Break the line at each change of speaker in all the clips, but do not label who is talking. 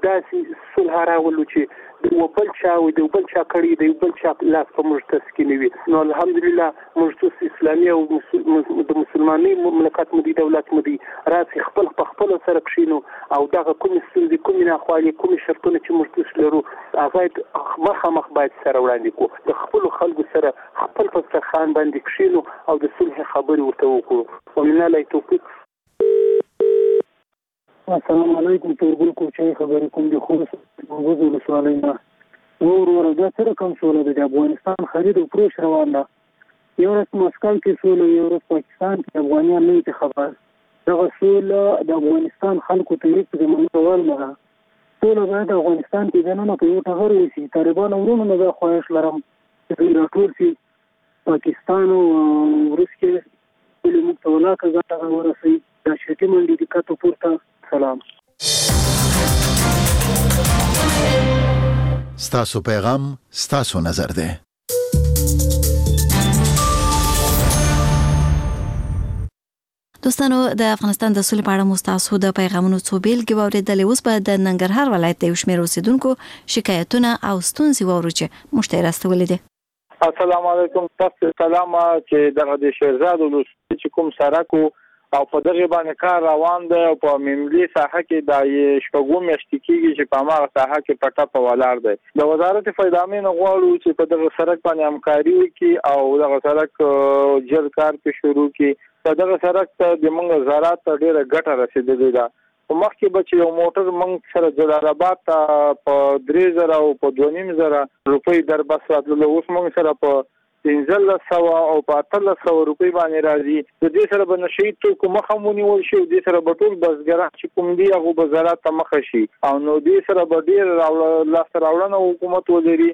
داسې صلح راولو چې د بل چا او د بل چا کړي د بل چا لاس په موږ تسکینوي. نو الحمدلله موږ اسلامي او د مسلمانۍ مملکت مو دي دولت مو دي راسي خپل سره کښینو او دغه کوم ستونزې کوم ناخوالې کوم شرطونه چې موږ لرو هغه مخامخ باید سره وړاندې کړو د خپل خلکو سره خپل په سترخوان باندې کښینو او د صلح خبرې ورته وکړو. ومن الله توفیق.
السلام علیکم. تورګل کوچي خبرې کوم دي خو وګورئ ولسوالۍ نه ورور دا سره کوم سوله د افغانستان خرید او فروش روان ده. یو ورځ مسکو کې سوله یو ورځ پاکستان کې افغانان نه خبر دغه سوله د افغانستان خلکو ته یې په منځول نه سوله باید افغانستان کې دنه په یو ټغر وسی طالبان ورونو نه خواهش لرم چې راټول شي پاکستان او روس کې ولې موږ ته ولاکه ځای ورسي د شتي منډي د کاتو پورته. سلام.
ستاسو پیغام ستاسو نظر ده.
دوستانو د افغانستان د سولې په اړه مستاسو د پیغامونو څو بیلګې واوریدلې. اوس به د ننګرهار ولایت د یو شمېر اوسیدونکو شکایتونه او ستونزې واورو چې موږ ته راستولې دي.
السلام علیکم. تاسو سلام چې دغه د شیرزاد ولسوالۍ چې کوم سړک او په دغه باندې کار روان دی او په ملي ساحه کې د شپږو میاشتې کېږي چې په هغه ساحه کې پټه په ولاړ دی. د وزارت فایدامین غواړو چې په دغه سړک باندې همکاري وکړي او دغه سړک جلد کار په شروع کړي. په دغه سړک ته د موږ زراعت ته ډېره ګټه رسېدلې ده. په مخکې به چې یو موټر موږ سره جلال آباد ته په 3000 او په 2500 روپۍ در بس راتللو، اوس موږ سره په 1500 او په 1300 روپۍ باندې راځي. د دې سره به نشي توکو مخه ونیول شي، د دې سره به ټول بزګران چې کوم دي هغه به زراعت ته مخه شي او نو دې سره به ډېر لاس راوړنه حکومت ولري.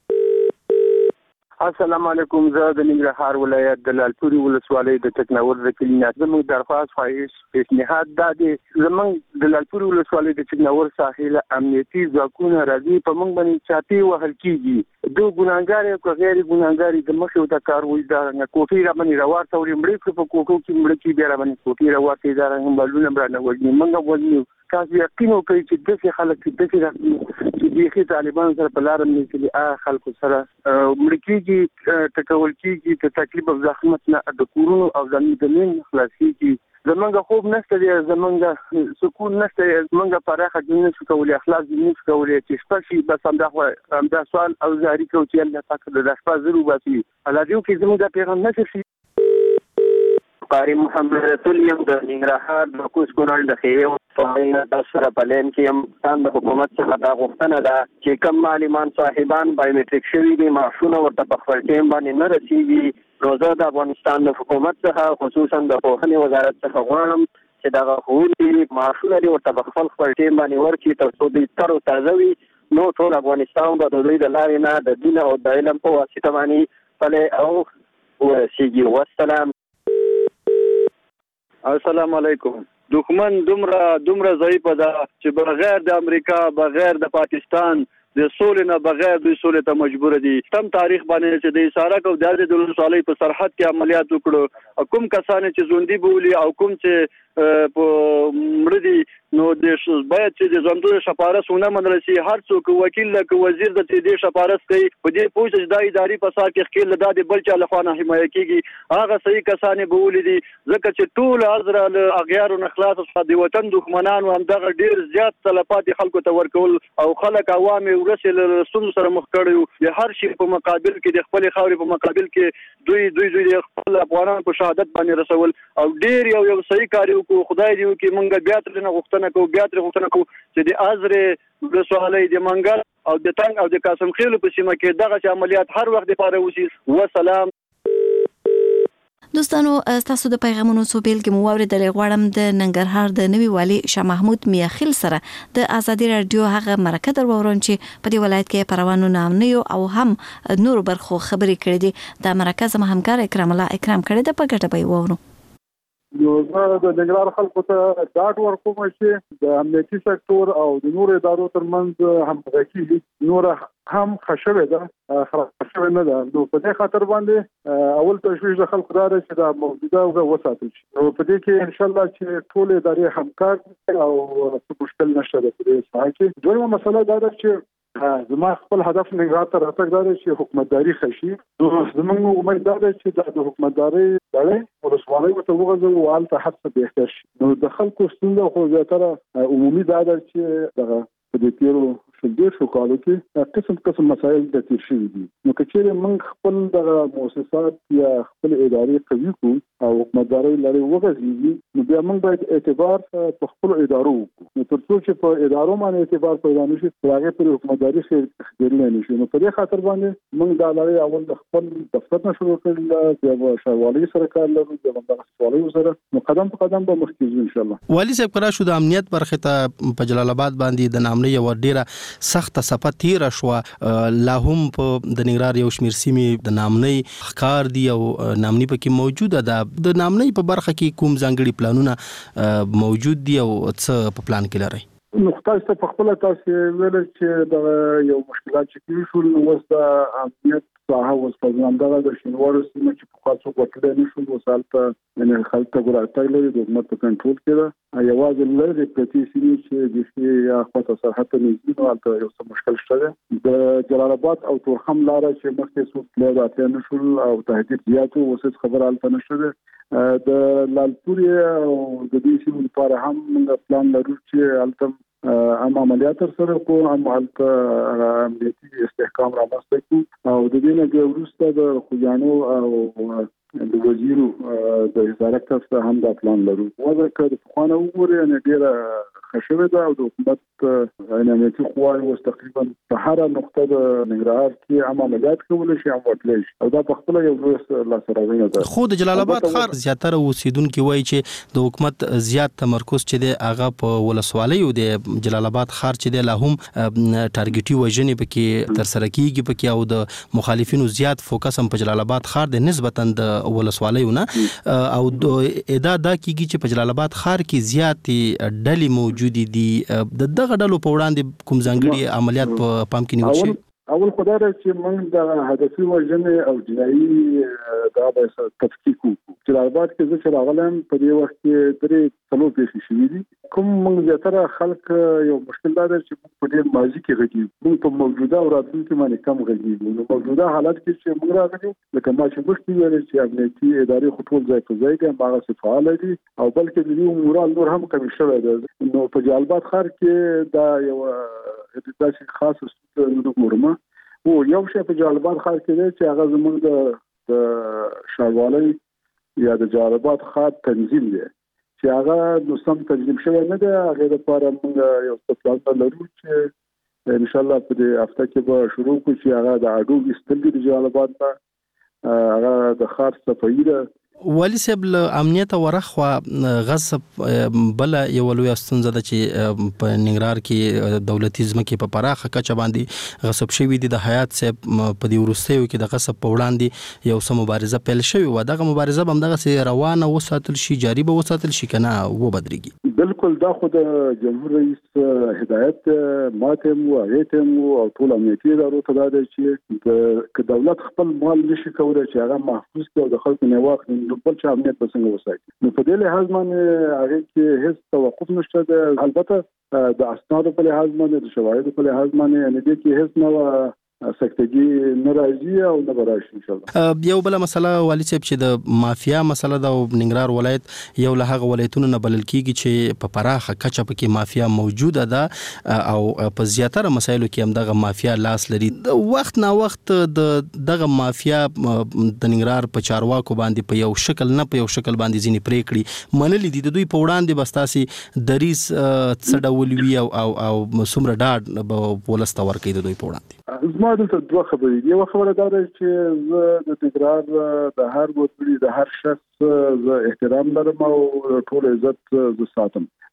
السلام علیکم. زه د ننګرهار ولایت د لالپوري ولسوالۍ د ټکناور د کلینات زموږ درخواست خواهش پیشنهاد دا دی زموږ د لالپوري ولسوالۍ د ټکناور ساحل امنیتي ځواکونه راځي په موږ باندې چاپی وهل کیږي. دو ګناګار او غیر ګناګار د مخې د کاروي دا کوټي را باندې راوړ توري مړي په کوټو کې مړي کې بیا را باندې کوټي راوړ دا هم بلونه برانه وږي موږ وځو تاسو یقین وکړئ چې دغه خلک چې دغه طالبان سره په لار نه کې خلکو سره مړي کېږي تکول کېږي ته تکلیف او زحمت نه د کورونو او زمين خلاصي کی زمونږ خوب نشته دی، زمونږ سکون نشته، زمونږ پراخه دنیا څخه ولې اخلاص دې نشو کولای چې شپږ بس همدا سوال او زاری کو چې الله پاک د شپه زرو باسي الله دې کې زموږ د پیغام نشي.
قاری محمد رسول یم د ننګرهار د کوس کونړ د خیو د سره پلان کې هم ستاسو د حکومت څخه دا غوښتنه ده چې کوم معلمان صاحبان بایومټریک شوي دي معاشونه ورته په خپل ټیم باندې نه رسیږي. نو زه د افغانستان د حکومت څخه خصوصا د پوهنې وزارت څخه غواړم چې دغه ښوونکي معاشونه دې ورته په خپل ټیم باندې ورکړي تر څو دوی تر او تازه وي. نو ټول افغانستان به د دوی د لارې نه د دین او د علم په واسطه باندې پلی او ورسیږي. والسلام.
السلام علیکم. دښمن دومره ضعیفه ده چې بغیر د امریکا بغیر د پاکستان د سولې نه بغیر دوی سولې ته مجبور دي. تم تاریخ باندې چې د سارک او د ولسوالۍ په سرحد کې عملیات وکړو، کوم کسان چې ژوندي بولی او کوم چې په مړه دي نو د باید چې د ژوندو شپارس ونه منل شي. هر څوک وکیل لکه وزیر د دې شپارس کوي په دې پوه چې د اداري فساد کې خپل د بل چا له خوا نه حمایت کیږي. هغه صحیح کسان بولی دي ځکه چې ټول ازره له اغیار او نخلاص د وطن دښمنان هم دغه ډیر زیات تلفات خلکو ته ورکول او خلک عوام ورسل رسوم سره مخ کړو. د هر شي په مقابل کې د خپل خاورې په مقابل کې دوی خپل افغانان په شهادت باندې رسول او ډیر یو صحیح کار کو خدای دې وکي مونږ بیا تر نه غوښتنه کوو چې د ازره ولسوالۍ د منګل او د تنګ او د قاسم خیلو په سیمه کې دغه عملیات هر وخت لپاره وشي. وسلام.
دوستانو تاسو د پیغامونو څو بیلګې مو واوریدلې. غواړم د ننګرهار د نوي والي شاه محمود میاخیل سره د ازادي رادیو هغه مرکه در وورم چې په دې ولایت کې پروانو نامنیو او هم نور برخو خبرې کړې دي. د مرکه زما همکار اکرام الله اکرام کړی د په ګټه به وورو.
نو زه د ننګرهار خلکو ته ډاډ ورکوم چې د امنیتي سکتور او د نورو ادارو ترمنځ همغږي نور هم خشبه ده خشبه نه ده. نو په دې خاطر باندې اول تشویش د خلکو دار چې دا موجوده او وساتل شي. نو په دې کې ان شاء الله چې ټول ادارې همکار او څه مشکل نشته د دې ساحه کې. دویمه مسله دا ده چې زما خپل هدف نګران ته راتګ دا چې حکومتداري خشي. زموږ امید دا ده چې د حکومتداري لړۍ ولسوالۍ ته وغځو او حالت هڅه بهتر شي. نو د خلکو ستونزه خو زیاتره عمومي دا ده چې دغه په دې تیرو شو کالو کې قسم مسایل د تیر شوي دي. نو که چیرې موږ خپل دغه مؤسسات یا خپل ادارې قوي کړو او حکومتداري لړۍ وغځېږي نو بیا موږ باید اعتبار په خپل ادارو وکړو. نو تر څو چې په ادارو باندې اعتبار پیدا نشي هغه پر حکومتداري خېرلې نشي. نو په دې خاطر باندې موږ دا لړۍ اول د خپل دفتر نه شروع کړل د شاروالۍ سره کار لرو د شاروالۍ سره نو قدم په قدم به مخکې ځو ان شاء الله.
والي صاحب کرا شو د امنیت برخه ته په جلال آباد باندې د نامنۍ یو ډیره سخت صفه تیر شو لا هم په د ننګرهار یو شمیر سیمې د نامنۍ ښکار دی او نامنۍ پکې موجوده ده. د نامنۍ په برخه کې کوم ځانګړي پلانونه موجود دي او څه په پلان کې لري؟
نقطه په خپل تاسو ویل چې د یو مشکلات چې شول وس د امنیت ساحه وس په ځان د شینوار سیمه چې په خاصو وکړه نشو وسالته ان خلک ګرځي لري د حکومت په کنټرول کې ده. یوازې لږه پرتی سیمه چې د شي خاطر سرحد نږدې نو البته یو څه مشکل شته. د جلال آباد او تورخم لاره چې مخکې څوک له راتلل نشول او تهدید زیاتو وسه خبر البته نشته. د لالپوري او د دې سیمې لپاره هم موږ پلان لرو چې البته عملیات سره کو عملت امنیتي استحکام رامنځته کړو او د دې نه وروسته د خوجانو او د وزیرو د وزارت څخه هم دا پلان لرو. وځکه د خوانه وګوري ان ډیره خشبه ده او د حکومت امنیتي قواوې وس تقریبا په هر نقطه د ننګرهار کې عملیات کول شي او وتلی شي او دا په خپل یو لاسراوینه ده.
خو د جلال آباد ښار زیاتره اوسیدونکو وایي چې د حکومت زیات تمرکز چې دی هغه په ولسوالۍ او د جلال آباد ښار چې دی لا هم ټارګټي وژنې پکې تر سره کیږي پکې او د مخالفینو زیات فوکس هم په جلال آباد ښار د نسبتا د ولسوالیونه او دا کیږي چې په جلال آباد ښار کې زیات ډلې موجود دي. د دغه ډلو په وړاندې کوم ځانګړي عملیات په پام کې نیول شي؟
اول خدای چې موږ د هدفي وژنې او جنایي دا به تفکیک وکړو. جلال آباد کې چې راغلم په دې وخت کې درې څلور پیښې شوې دي. کوم موږ زیاتره خلک یو مشکل دا ده چې په دې ماضي کې غږیږو موږ په موجوده او راتلونکي باندې کم غږیږو. نو موجوده حالت کې چې موږ راغلو لکه ما چې مخکې ویل چې امنیتي ادارې خو ټول ځای په ځای کې هغه فعال دي او بلکې د دې امور نور هم کمی شوی ده. نو په جلال آباد ښار کې دا یو داسې خاص ستونزه ګورم او یو شی په جلال آباد ښار کې دی چې هغه زموږ د شاروالۍ یا د جلال آباد ښار تنظیم دی چې هغه نو سم تنظیم شوی نه دی. هغه لپاره موږ یو څه پلان لرو چې ان شاء الله په دې هفته کې به شروع کړو چې هغه د اډو استل د جلال آباد ته هغه د ښار صفایي ده.
والي صاحب له امنیت ورخوا غصب بل یو لوی ستونزه ده چې په ننګرهار کې دولتي ځمکې په پراخه کچه باندې غصب شوی دي. د حیات صاحب په دې وروستیو کې د غصب په وړاندې یو څه مبارزه پیل شوی و. دغه مبارزه هم دغه روانه وساتل شي جاری به وساتل شي کنه و بدريږي؟
بالکل دا خو د جمهور رئیس هدایت ماته مو هغه او ټول امنیتي ادارو ته دا چې دولت خپل مال نشي کولای چې هغه محفوظ کړي او د خلکو نه واخلي بل چې امنیت به څنګه وساتي. نو په دې لحاظ باندې هغه کې هیڅ توقف نشته ده. البته د اسنادو په لحاظ باندې د شواهدو په لحاظ باندې ان دې کې هیڅ نه سکتګي ناراضي او نه براشي ان شاء الله.
یو بل مسله والي صاحب چې د مافیا مسله د ننګرهار ولایت یو له هغه ولایتونو نه بلل کیږي چې په پراخه کچه پکې مافیا موجوده ده او په زیاتره مسایلو کې هم دغه مافیا لاس لري. وخت نا وخت دغه مافیا د ننګرهار په چارواکو باندې په یو شکل نه په یو شکل باندې ځینې پریکړې منلې دي. د دوی په وړاندې بستاسي دریس څه ډول وی او څومره ډاډ به ولسته ورکړي د دوی په وړاندې؟
زما دلته دوه خبرې دي. یو خبره دا ده چې زه د ننګرهار د هر وګړي د هر شخص زه احترام لرم او ټول عزت زه ساتم.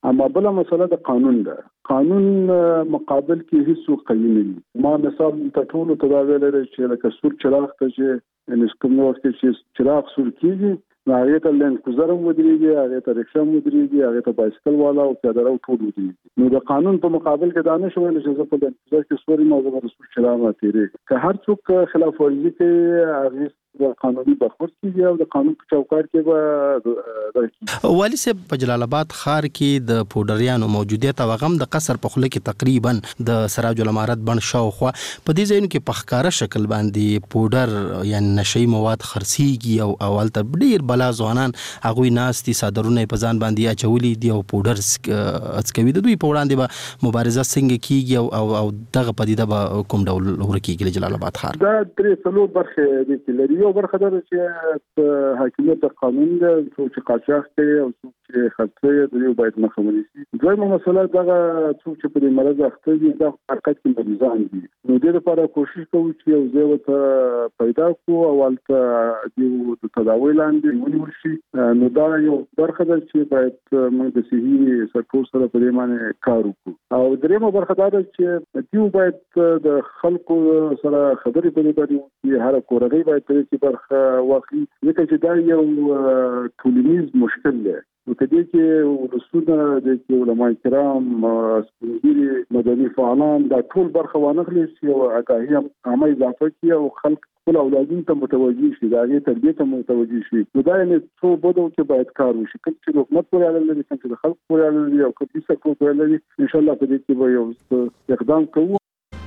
اما بل مسله د قانون ده. قانون مقابل کې هیڅ قیم نه. ما مثال ته ټول تداوی لري چې لکه سور چراغ ته چې ان کوم وخت چې چراغ سور کیږي هغه ته لند گذرم ودرېږي، هغه ته رکشا ودرېږي، هغه ته بایسکل والا او پیاده رو ټول ودرېږي. نو د قانون په مقابل کې دا نشو ویل چې په لند گذر کې سوري موضوع د سور چراغ تیرې که هر څوک خلاف ورزي کوي هغه د قانوني برخورد کیږي او د قانون په چوکاټ کې به
والي صاحب په جلال آباد ښار کې د پودریانو موجودیت او غم د قصر په خوله کې تقریبا د سراج الامارات بن شاوخوا په دې ځایونو کې په ښکارا شکل باندې پودر یعنی نشئی مواد خرڅيږي او اولته ډیر بلا ځوانان هغه ناستي صادرونه په ځان باندې اچولي دي او پودر اڅکوي د دوی په وړاندې به مبارزه څنګه کیږي او دغه پدیده به کوم ډول ورکیږي جلال آباد ښار
دا درې څلور برخه دي لري. یو برخه ده چې حاکمیت قانون ده چې قاچاق کوي او چې خرڅوي د یو باید مخه ونیسي. دویمه مسله دغه چې په دې مرز اخته دي د حرکت کې مریضان دي. نو د لپاره کوشش کوو چې یو ځای ته پیدا کو او ولته د تداوی لاندې ونیول شي. نو دا یو برخه ده چې باید موږ د صحي سکتور سره په دې باندې کار وکړو. او دریمه برخه ده چې دیو باید د خلکو سره خبرې په دې باندې هر کورغي باید په دې برخه واخلي ځکه چې دا یو ټولنیز مشکل دی. نو کدی چې رسوله د علماء کرام سپینګری مدني فعالان دا ټول برخه وانخلي چې او اګاهي عامه اضافه کړي او خلک خپل اولادین ته متوجي شي، دا غي تربیه ته متوجي شي. نو دا یې څو بده چې باید کار وشي چې حکومت پورې اړه لري چې خلک پورې اړه لري او کدي څه پورې لري. ان شاء الله په دې کې به یو اقدام کوو.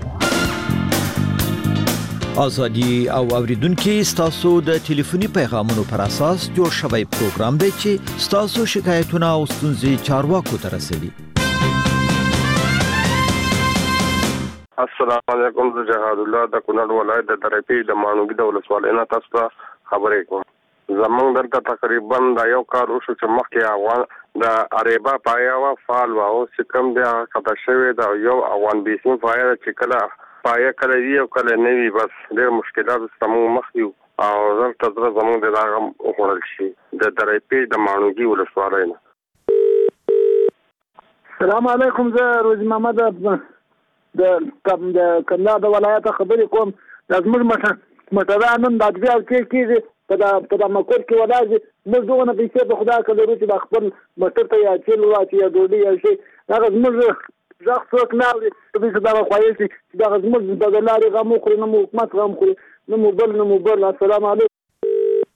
ازادي او اوریدونکو ستاسو د ټلیفوني پیغامونو پر اساس جوړ شوی پروګرام دی چې ستاسو شکایتونه او ستونزې چارواکو ته رسوي.
السلام علیکم، زه جهاد الله د کونړ ولایت د درپی د مانوګي د ولسوالۍ نه تاسو ته خبرې کوم. زمونږ دلته تقریبا دا یو کار وشو چې مخکې افغان د اریبا پایاوه فعال و او چې کوم بیا خطا شوی دا یو افغان بیسین فایر چې کله پایا کله وی او کله نه وی بس ډېر مشکلات سمو مخ یو او زړه تر زمونږ د هغه وړل شي د درپی د مانوګي ولسوالۍ نه.
السلام علیکم، زه روزي محمد د کندهار د ولایت خبرې کوم. زموږ مټرانن د ادبیات کې په د مکور کې ولاږي موږ دغه پیسې په خدا کله روچ د خپل مټر ته یا چیل واچي یا ډوډۍ یا شي هغه زموږ ځخ څوک نه لري چې دا خوایي چې دا زموږ د لارې غمو خوري نه حکومت غم خوري نه موبایل. السلام علیکم.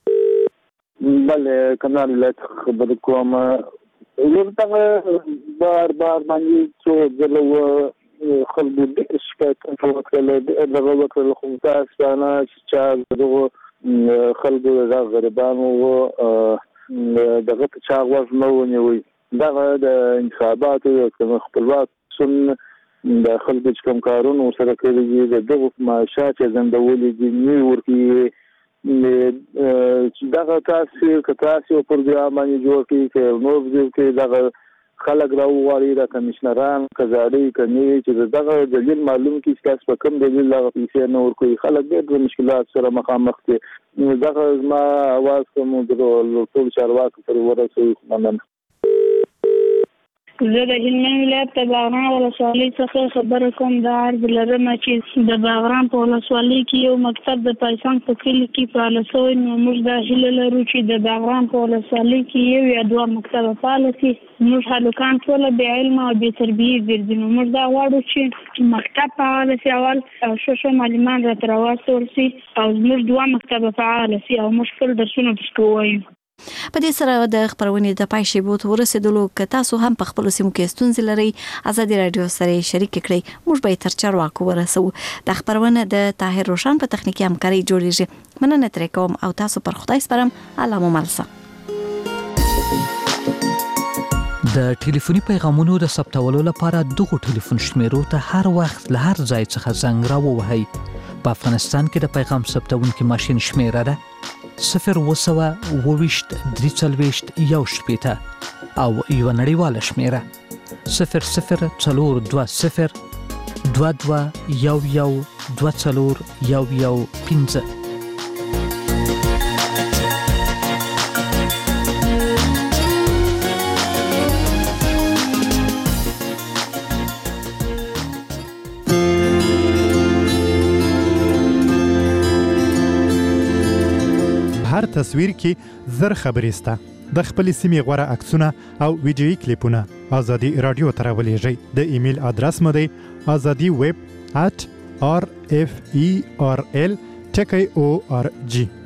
بله کندهار ولایت خبرې کوم. ورته بار باندې څو ځله خلکو د شکایت وکړل دغه وکړل خو تاسو نه چې دغه خلکو د غریبانو دغه چا غوښ نه ونیوي. دغه د انتخاباتو کوم خپلواک سن د خلکو چې کوم کارونه سره کوي د دغه معاشات زندولې دي نیو ورکی دغه تاسو پروګرام باندې جوړ کړي نو چې دغه خلک راوړي د کمشنران کزاړي کني چې دغه دلیل معلوم کی چې تاسو په کوم دلیل لا پیسې نه ورکوي. خلک ډېر مشکلات سره مخامخ دي. دغه ما आवाज کوم د ټول چارواکو پر ورسوي. مننه.
زه د هلمند ولایت د باغران ولسوالۍ څخه خبره کوم. د عرض لرم چې د باغران په ولسوالۍ کې یو مکتب د پایسان په کلي کې فعال شوی. نو موږ دا هیله لرو چې د باغران په ولسوالۍ کې یو یا دوه مکتب فعال شي. موږ هلکان ټول بې علمه او بې تربیې ګرځي. نو موږ دا غواړو چې مکتب فعال شي اول او ښه معلمان راته راواستول شي او زموږ دوه مکتب فعال شي او موږ خپل درسونه پکې ووایو.
په دې سره د خبرونې د پای شیبو ته ورسېدلو که تاسو هم په خپل سیمو کې ستونزې لرئ ازادي رادیو سره شریک کړئ. موږ به تر چارواکو ورسو. د خبرونه د طاهر روشن په تخنیکی همکاري جوړیږي. مننه ترې کوم او تاسو پر خدای سپارم. الله مو ملسه.
د ټلیفوني پیغامونو د ثبتولو لپاره دغه ټلیفون شمیرو ته هر وخت له هر ځای څخه زنګ راووهئ. په افغانستان کې د پیغام ثبتونکي ماشین شمیره ده 020 340 1 او یو نړیواله شمیره 0042 22 11 24 15.
هر تصویر کې زر خبرې سته. د خپل سیمې غوره عکسونه او ویډیویي کلیپونه ازادي رادیو ته راولېږئ. د ایمیل ادرس مو دی azadiweb@rferl.org.